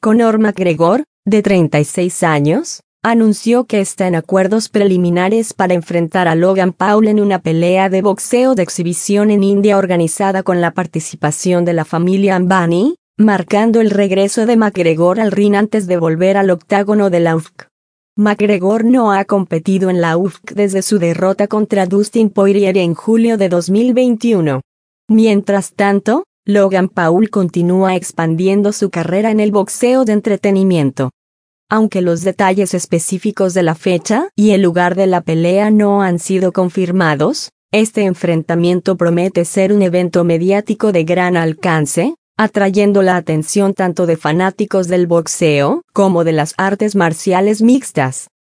Conor McGregor, de 36 años, anunció que está en acuerdos preliminares para enfrentar a Logan Paul en una pelea de boxeo de exhibición en India organizada con la participación de la familia Ambani, marcando el regreso de McGregor al ring antes de volver al octágono de la UFC. McGregor no ha competido en la UFC desde su derrota contra Dustin Poirier en julio de 2021. Mientras tanto, Logan Paul continúa expandiendo su carrera en el boxeo de entretenimiento. Aunque los detalles específicos de la fecha y el lugar de la pelea no han sido confirmados, este enfrentamiento promete ser un evento mediático de gran alcance, atrayendo la atención tanto de fanáticos del boxeo como de las artes marciales mixtas.